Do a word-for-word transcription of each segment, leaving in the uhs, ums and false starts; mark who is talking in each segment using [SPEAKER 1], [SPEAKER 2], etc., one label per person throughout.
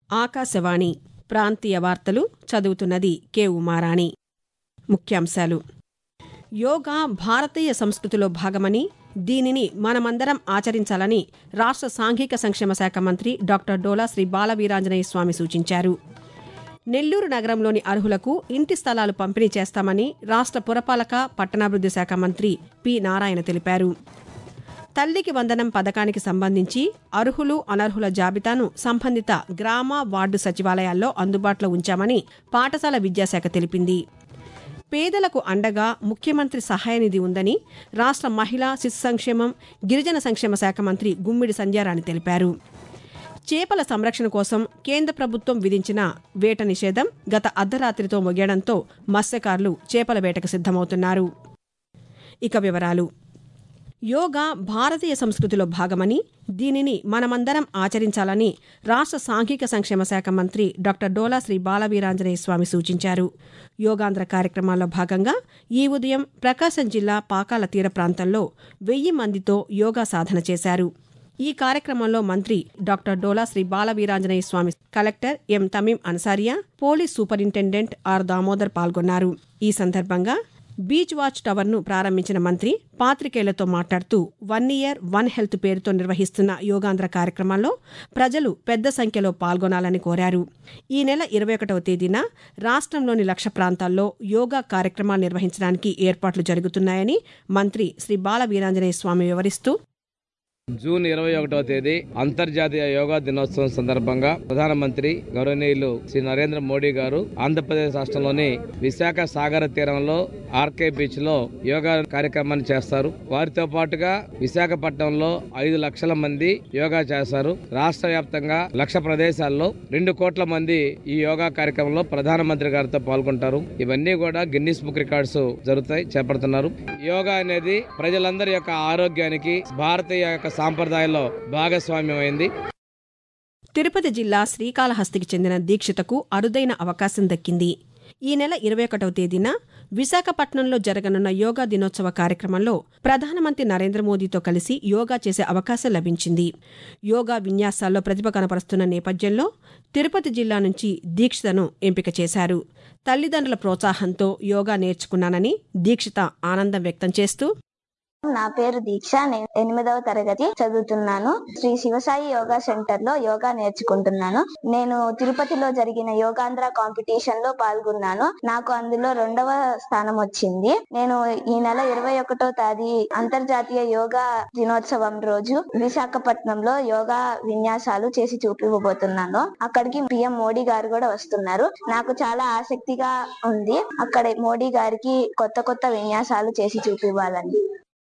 [SPEAKER 1] ఆకాశవాణి ప్రాంతీయ వార్తలు చదువుతున్నది కె ఉమారాణి. ముఖ్యాంశాలు. యోగా భారతీయ సంస్కృతిలో భాగమని, దీనిని మనమందరం ఆచరించాలని రాష్ట్ర సాంఘిక సంక్షేమ శాఖ మంత్రి డాక్టర్ డోలా శ్రీ బాలవీరాంజనేయ స్వామి సూచించారు. నెల్లూరు నగరంలోని అర్హులకు ఇంటి స్థలాలు పంపిణీ చేస్తామని రాష్ట్ర పురపాలక పట్టణాభివృద్ధి శాఖ మంత్రి పి నారాయణ తెలిపారు. తల్లికి వందనం పథకానికి సంబంధించి అర్హులు అనర్హుల జాబితాను సంబంధిత గ్రామ వార్డు సచివాలయాల్లో అందుబాటులో ఉంచామని పాఠశాల విద్యాశాఖ తెలిపింది. పేదలకు అండగా ముఖ్యమంత్రి సహాయనిధి ఉందని రాష్ట్ర మహిళా శిశు సంక్షేమం గిరిజన సంక్షేమ శాఖ మంత్రి గుమ్మిడి సంధ్యారాణి తెలిపారు. చేపల సంరక్షణ కోసం కేంద్ర ప్రభుత్వం విధించిన వేట నిషేధం గత అర్ధరాత్రితో ముగియడంతో మత్స్యకారులు చేపల వేటకు సిద్దమవుతున్నారు. ఇక వివరాలు. యోగా భారతీయ సంస్కృతిలో భాగమని, దీనిని మనమందరం ఆచరించాలని రాష్ట్ర సాంఘిక సంక్షేమ శాఖ మంత్రి డాక్టర్ డోలా శ్రీ బాలవీరాంజనేయ స్వామి సూచించారు. యోగాంధ్ర కార్యక్రమాల్లో భాగంగా ఈ ఉదయం ప్రకాశం జిల్లా పాకాల తీర ప్రాంతంలో వెయ్యి మందితో యోగా సాధన చేశారు. ఈ కార్యక్రమంలో మంత్రి doctor Dola Sri Balaveeranjaneya Swamy, collector M Tameem Ansariya, police superintendent R Damodar పాల్గొన్నారు. ఈ సందర్భంగా బీచ్ వాచ్ టవర్ను ప్రారంభించిన మంత్రి పాత్రికేయులతో మాట్లాడుతూ వన్ ఇయర్ వన్ హెల్త్ పేరుతో నిర్వహిస్తున్న యోగాంధ్ర కార్యక్రమంలో ప్రజలు పెద్ద సంఖ్యలో పాల్గొనాలని కోరారు. ఈ నెల ఇరవై ఒకటవ తేదీన రాష్ట్రంలోని లక్ష ప్రాంతాల్లో యోగా కార్యక్రమాలు నిర్వహించడానికి ఏర్పాట్లు జరుగుతున్నాయని మంత్రి శ్రీ బాలవీరాంజనేయ స్వామి వివరిస్తూ,
[SPEAKER 2] జూన్ ఇరవై ఒకటవ తేదీ అంతర్జాతీయ యోగా దినోత్సవం సందర్భంగా ప్రధానమంత్రి గౌరవనీయులు శ్రీ నరేంద్ర మోడీ గారు ఆంధ్రప్రదేశ్ రాష్ట్రంలోని విశాఖ సాగర తీరంలో ఆర్కే బీచ్ లో యోగా కార్యక్రమాన్ని చేస్తారు. వారితో పాటుగా విశాఖపట్నంలో ఐదు లక్షల మంది యోగా చేస్తారు. రాష్ట్ర వ్యాప్తంగా లక్ష ప్రదేశాల్లో రెండు కోట్ల మంది ఈ యోగా కార్యక్రమంలో ప్రధానమంత్రి గారితో పాల్గొంటారు. ఇవన్నీ కూడా గిన్నిస్ బుక్ రికార్డ్స్ జరుగుతాయి చేపడుతున్నారు. యోగా అనేది ప్రజలందరి యొక్క ఆరోగ్యానికి భారతీయ యొక్క సాంప్రదాయంలో భాగస్వామ్యమైంది.
[SPEAKER 1] తిరుపతి జిల్లా శ్రీకాళహస్తికి చెందిన దీక్షితకు అరుదైన అవకాశం దక్కింది. ఈ నెల ఇరవై ఒకటవ తేదీన విశాఖపట్నంలో జరగనున్న యోగా దినోత్సవ కార్యక్రమంలో ప్రధానమంత్రి నరేంద్ర మోదీతో కలిసి యోగా చేసే అవకాశం లభించింది. యోగా విన్యాసాల్లో ప్రతిభ కనపరుస్తున్న నేపథ్యంలో తిరుపతి జిల్లా నుంచి దీక్షితను ఎంపిక చేశారు. తల్లిదండ్రుల ప్రోత్సాహంతో యోగా నేర్చుకున్నానని దీక్షిత ఆనందం వ్యక్తం చేస్తూ,
[SPEAKER 3] నా పేరు దీక్ష. నేను ఎనిమిదవ తరగతి చదువుతున్నాను. శ్రీ శివసాయి యోగా సెంటర్ లో యోగా నేర్చుకుంటున్నాను. నేను తిరుపతిలో జరిగిన యోగాంధ్ర కాంపిటీషన్ లో పాల్గొన్నాను. నాకు అందులో రెండవ స్థానం వచ్చింది. నేను ఈ నెల ఇరవై ఒకటో తేదీ అంతర్జాతీయ యోగా దినోత్సవం రోజు విశాఖపట్నంలో యోగా విన్యాసాలు చేసి చూపివ్వబోతున్నాను. అక్కడికి పిఎం మోడీ గారు కూడా వస్తున్నారు. నాకు చాలా ఆసక్తిగా ఉంది అక్కడ మోడీ గారికి కొత్త కొత్త విన్యాసాలు చేసి చూపివ్వాలని.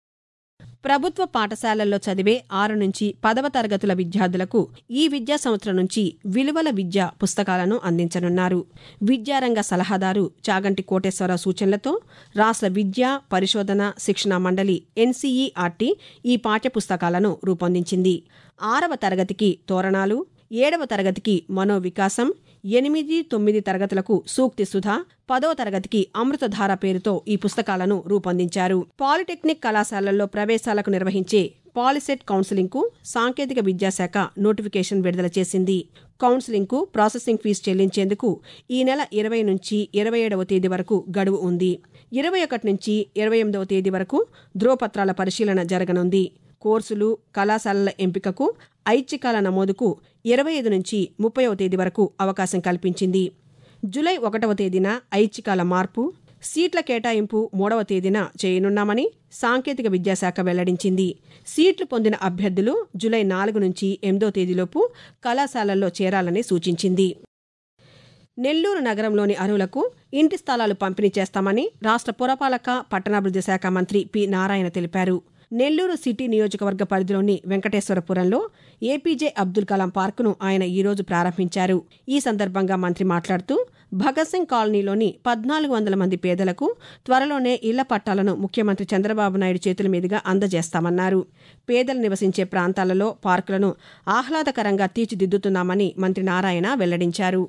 [SPEAKER 1] ప్రభుత్వ పాఠశాలల్లో చదివే ఆరు నుంచి పదవ తరగతుల విద్యార్థులకు ఈ విద్యా సంవత్సరం నుంచి విలువల విద్య పుస్తకాలను అందించనున్నారు. విద్యారంగ సలహాదారు చాగంటి కోటేశ్వరరావు సూచనలతో రాష్ట్ర విద్యా పరిశోధన శిక్షణ మండలి ఎన్సీఈఆర్టీ ఈ పాఠ్య పుస్తకాలను రూపొందించింది. ఆరవ తరగతికి తోరణాలు, ఏడవ తరగతికి మనోవికాసం, ఎనిమిది తొమ్మిది తరగతులకు సూక్తి సుధ, పదవ తరగతికి అమృతధార పేరుతో ఈ పుస్తకాలను రూపొందించారు. పాలిటెక్నిక్ కళాశాలల్లో ప్రవేశాలకు నిర్వహించే పాలిసెట్ కౌన్సిలింగ్ కు సాంకేతిక విద్యాశాఖ నోటిఫికేషన్ విడుదల చేసింది. కౌన్సిలింగ్ కు ప్రాసెసింగ్ ఫీజు చెల్లించేందుకు ఈ నెల ఇరవై నుంచి ఇరవై ఏడవ తేదీ వరకు గడువు ఉంది. ఇరవై ఒకటి నుంచి ఇరవై ఎనిమిదవ తేదీ వరకు ధ్రువపత్రాల పరిశీలన జరగనుంది. కోర్సులు, కళాశాలల ఎంపికకు, ఐచ్ఛికాల నమోదుకు ఇరవై ఐదు నుంచి ముప్పైవ తేదీ వరకు అవకాశం కల్పించింది. జూలై ఒకటవ తేదీన ఐచ్ఛికాల మార్పు, సీట్ల కేటాయింపు మూడవ తేదీన చేయనున్నామని సాంకేతిక విద్యాశాఖ వెల్లడించింది. సీట్లు పొందిన అభ్యర్థులు జూలై నాలుగు నుంచి ఎనిమిదో తేదీలోపు కళాశాలల్లో చేరాలని సూచించింది. నెల్లూరు నగరంలోని అర్హులకు ఇంటి స్థలాలు పంపిణీ చేస్తామని రాష్ట్ర పురపాలక పట్టణాభివృద్ధి శాఖ మంత్రి పి నారాయణ తెలిపారు. నెల్లూరు సిటీ నియోజకవర్గ పరిధిలోని వెంకటేశ్వరపురంలో ఏపీజే అబ్దుల్ కలాం పార్కును ఆయన ఈరోజు ప్రారంభించారు. ఈ సందర్భంగా మంత్రి మాట్లాడుతూ, భగత్ సింగ్ కాలనీలోని పద్నాలుగు వందల మంది పేదలకు త్వరలోనే ఇళ్ల పట్టాలను ముఖ్యమంత్రి చంద్రబాబు నాయుడు చేతుల మీదుగా అందజేస్తామన్నారు. పేదలు నివసించే ప్రాంతాలలో పార్కులను ఆహ్లాదకరంగా తీర్చిదిద్దుతున్నామని మంత్రి నారాయణ వెల్లడించారు.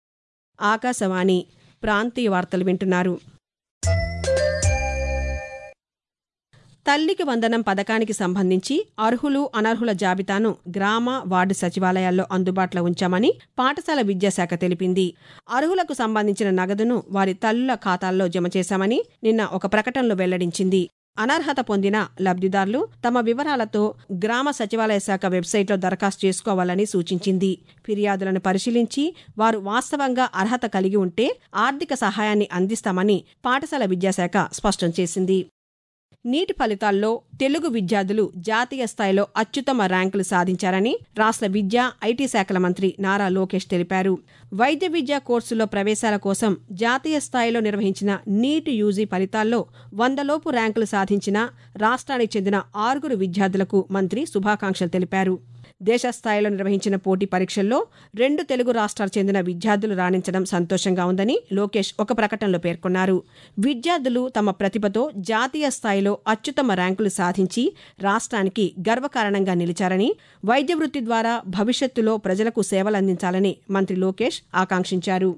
[SPEAKER 1] ఆకాశవాణి ప్రాంతీయ వార్తలు వింటున్నారు. తల్లికి వందనం పథకానికి సంబంధించి అర్హులు అనర్హుల జాబితాను గ్రామ వార్డు సచివాలయాల్లో అందుబాటులో ఉంచామని పాఠశాల విద్యాశాఖ తెలిపింది. అర్హులకు సంబంధించిన నగదును వారి తల్లుల ఖాతాల్లో జమ చేశామని నిన్న ఒక ప్రకటనలో వెల్లడించింది. అనర్హత పొందిన లబ్ధిదారులు తమ వివరాలతో గ్రామ సచివాలయ శాఖ వెబ్సైట్లో దరఖాస్తు చేసుకోవాలని సూచించింది. ఫిర్యాదులను పరిశీలించి వారు వాస్తవంగా అర్హత కలిగి ఉంటే ఆర్థిక సహాయాన్ని అందిస్తామని పాఠశాల విద్యాశాఖ స్పష్టం చేసింది. నీటి ఫలితాల్లో తెలుగు విద్యార్థులు జాతీయ స్థాయిలో అత్యుత్తమ ర్యాంకులు సాధించారని రాష్ట్ర విద్యా, ఐటీ శాఖల మంత్రి నారా లోకేష్ తెలిపారు. వైద్య విద్యా కోర్సుల్లో ప్రవేశాల కోసం జాతీయ స్థాయిలో నిర్వహించిన నీట్ యూజీ ఫలితాల్లో వందలోపు ర్యాంకులు సాధించిన రాష్ట్రానికి చెందిన ఆరుగురు విద్యార్థులకు మంత్రి శుభాకాంక్షలు తెలిపారు. దేశ స్థాయిలో నిర్వహించిన పోటీ పరీక్షల్లో రెండు తెలుగు రాష్ట్రాలకు చెందిన విద్యార్థులు రాణించడం సంతోషంగా ఉందని లోకేష్ ఒక ప్రకటనలో పేర్కొన్నారు. విద్యార్థులు తమ ప్రతిభతో జాతీయ స్థాయిలో అత్యుత్తమ ర్యాంకులు సాధించి రాష్ట్రానికి గర్వకారణంగా నిలిచారని, వైద్య వృత్తి ద్వారా భవిష్యత్తులో ప్రజలకు సేవలందించాలని మంత్రి లోకేష్ ఆకాంక్షించారు.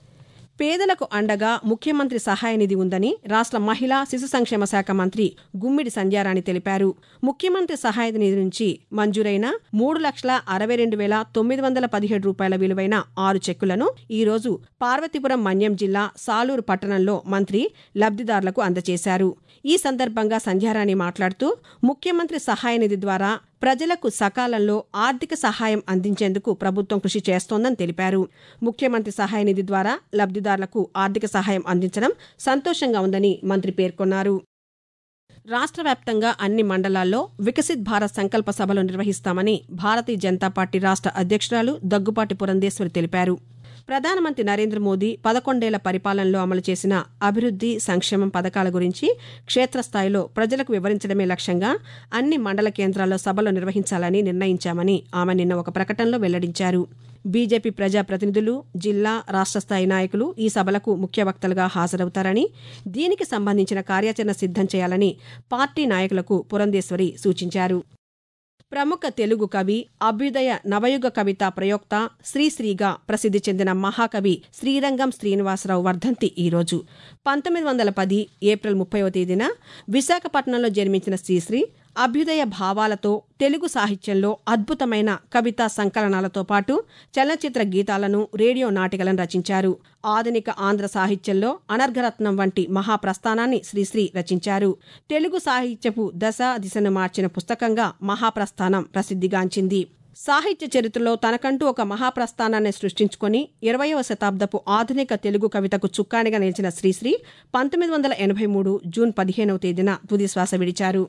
[SPEAKER 1] పేదలకు అండగా ముఖ్యమంత్రి సహాయ నిధి ఉందని రాష్ట్ర మహిళా శిశు సంక్షేమ శాఖ మంత్రి గుమ్మిడి సంధ్యారాణి తెలిపారు. ముఖ్యమంత్రి సహాయ నిధి నుంచి మంజూరైన మూడు లక్షల అరవై రెండు వేల తొమ్మిది వందల పదిహేడు రూపాయల విలువైన ఆరు చెక్కులను ఈరోజు పార్వతీపురం మన్యం జిల్లా సాలూరు పట్టణంలో మంత్రి లబ్ధిదారులకు అందజేశారు. ఈ సందర్భంగా సంధ్యారాణి మాట్లాడుతూ ముఖ్యమంత్రి సహాయ నిధి ద్వారా ప్రజలకు సకాలంలో ఆర్థిక సహాయం అందించేందుకు ప్రభుత్వం కృషి చేస్తోందని తెలిపారు. ముఖ్యమంత్రి సహాయ నిధి ద్వారా లబ్ధిదారులకు ఆర్థిక సహాయం అందించడం సంతోషంగా ఉందని మంత్రి పేర్కొన్నారు. రాష్ట్ర వ్యాప్తంగా అన్ని మండలాల్లో వికసిత్ భారత్ సంకల్ప సభలు నిర్వహిస్తామని భారతీయ జనతా పార్టీ రాష్ట్ర అధ్యక్షురాలు దగ్గుపాటి పురంధేశ్వరి తెలిపారు. ప్రధానమంత్రి నరేంద్ర మోదీ పదకొండేళ్ల పరిపాలనలో అమలు చేసిన అభివృద్ది, సంక్షేమం పథకాల గురించి క్షేత్రస్థాయిలో ప్రజలకు వివరించడమే లక్ష్యంగా అన్ని మండల కేంద్రాల్లో సభలు నిర్వహించాలని నిర్ణయించామని ఆమె నిన్న ఒక ప్రకటనలో వెల్లడించారు. బీజేపీ ప్రజాప్రతినిధులు, జిల్లా, రాష్ట్ర స్థాయి నాయకులు ఈ సభలకు ముఖ్య వక్తలుగా హాజరవుతారని, దీనికి సంబంధించిన కార్యాచరణ సిద్దం చేయాలని పార్టీ నాయకులకు పురంధేశ్వరి సూచించారు. ప్రముఖ తెలుగు కవి, అభ్యుదయ నవయుగ కవితా ప్రయోక్త, శ్రీశ్రీగా ప్రసిద్ధి చెందిన మహాకవి శ్రీరంగం శ్రీనివాసరావు వర్ధంతి ఈరోజు. పంతొమ్మిది వందల పది ఏప్రిల్ ముప్పైవ తేదీన విశాఖపట్నంలో జన్మించిన శ్రీశ్రీ అభ్యుదయ భావాలతో తెలుగు సాహిత్యంలో అద్భుతమైన కవితా సంకలనాలతో పాటు చలనచిత్ర గీతాలను, రేడియో నాటికలను రచించారు. ఆధునిక ఆంధ్ర సాహిత్యంలో అనర్ఘరత్నం వంటి మహాప్రస్థానాన్ని శ్రీశ్రీ రచించారు. తెలుగు సాహిత్యపు దశ దిశను మార్చిన పుస్తకంగా మహాప్రస్థానం ప్రసిద్ధిగాంచింది. సాహిత్య చరిత్రలో తనకంటూ ఒక మహాప్రస్థానాన్ని సృష్టించుకొని ఇరవయవ శతాబ్దపు ఆధునిక తెలుగు కవితకు చుక్కానిగా నిలిచిన శ్రీశ్రీ పంతొమ్మిది వందల ఎనభై మూడు జూన్ పదిహేనవ తేదీన తుదిశ్వాస విడిచారు.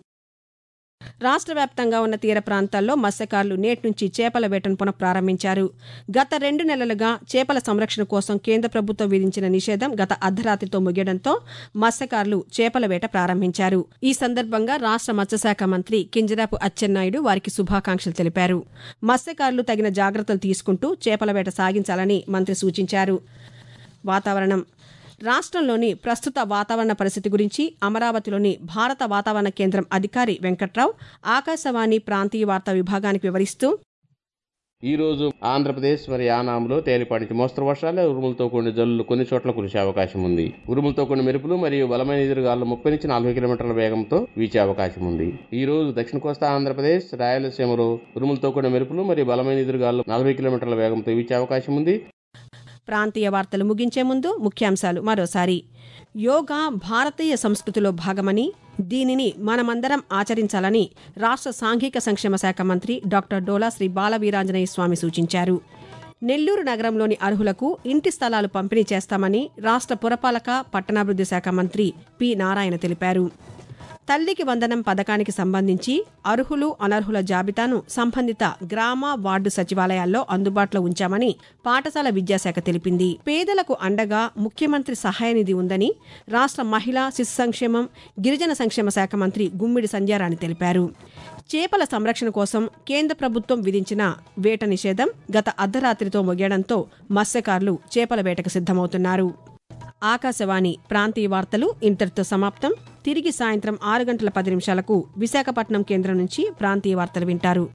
[SPEAKER 1] రాష్ట్ర వ్యాప్తంగా ఉన్న తీర ప్రాంతాల్లో మత్స్యకారులు నేటి నుంచి చేపల వేటను పునఃప్రారంభించారు. గత రెండు నెలలుగా చేపల సంరక్షణ కోసం కేంద్ర ప్రభుత్వం విధించిన నిషేధం గత అర్ధరాత్రితో ముగియడంతో మత్స్యకారులు చేపల వేట ప్రారంభించారు. ఈ సందర్భంగా రాష్ట్ర మత్స్యశాఖ మంత్రి కింజరాపు అచ్చెన్నాయుడు వారికి శుభాకాంక్షలు తెలిపారు. మత్స్యకారులు తగిన జాగ్రత్తలు తీసుకుంటూ చేపల వేట సాగించాలని మంత్రి సూచించారు. వాతావరణం. రాష్ట్రంలోని ప్రస్తుత వాతావరణ పరిస్థితి గురించి అమరావతిలోని భారత వాతావరణ కేంద్రం అధికారి వెంకట్రావు ఆకాశవాణి ప్రాంతీయ వార్తా విభాగానికి వివరిస్తూ,
[SPEAKER 4] ఈ రోజు ఆంధ్రప్రదేశ్ మరి యానాంలో తేలిపాటి నుంచి మోస్తరు వర్షాలు, ఉరుములతో కూడిన జల్లులు కొన్ని చోట్ల కురిసే అవకాశం ఉంది. ఉరుములతో కూడిన మెరుపులు మరియు బలమైన ఎదురుగాలు ముప్పై నుంచి నలభై కిలోమీటర్ల వేగంతో వీచే అవకాశం ఉంది. ఈ రోజు దక్షిణ కోస్తా ఆంధ్రప్రదేశ్, రాయలసీమలో ఉరుములతో కూడిన మెరుపులు మరియు బలమైన ఎదురుగాలు నలభై కిలోమీటర్ల వేగంతో వీచే అవకాశం ఉంది.
[SPEAKER 1] ప్రాంతీయ వార్తలు ముగించే ముందు ముఖ్యాంశాలు మరోసారి. యోగా భారతీయ సంస్కృతిలో భాగమని, దీనిని మనమందరం ఆచరించాలని రాష్ట్ర సాంఘిక సంక్షేమ శాఖ మంత్రి డాక్టర్ డోలా శ్రీ బాలవీరాంజనేయ స్వామి సూచించారు. నెల్లూరు నగరంలోని అర్హులకు ఇంటి స్థలాలు పంపిణీ చేస్తామని రాష్ట్ర పురపాలక పట్టణాభివృద్ధి శాఖ మంత్రి పి నారాయణ తెలిపారు. తల్లికి వందనం పథకానికి సంబంధించి అర్హులు, అనర్హుల జాబితాను సంబంధిత గ్రామ, వార్డు సచివాలయాల్లో అందుబాటులో ఉంచామని పాఠశాల విద్యాశాఖ తెలిపింది. పేదలకు అండగా ముఖ్యమంత్రి సహాయ నిధి ఉందని రాష్ట్ర మహిళా శిశు సంక్షేమం, గిరిజన సంక్షేమ శాఖ మంత్రి గుమ్మిడి సంధ్యారాణి తెలిపారు. చేపల సంరక్షణ కోసం కేంద్ర ప్రభుత్వం విధించిన వేట నిషేధం గత అర్ధరాత్రితో ముగియడంతో మత్స్యకారులు చేపల వేటకు సిద్దమవుతున్నారు. ఆకాశవాణి ప్రాంతీయ వార్తలు ఇంతటితో సమాప్తం. తిరిగి సాయంత్రం ఆరు గంటల పది నిమిషాలకు విశాఖపట్నం కేంద్రం నుంచి ప్రాంతీయ వార్తలు వింటారు.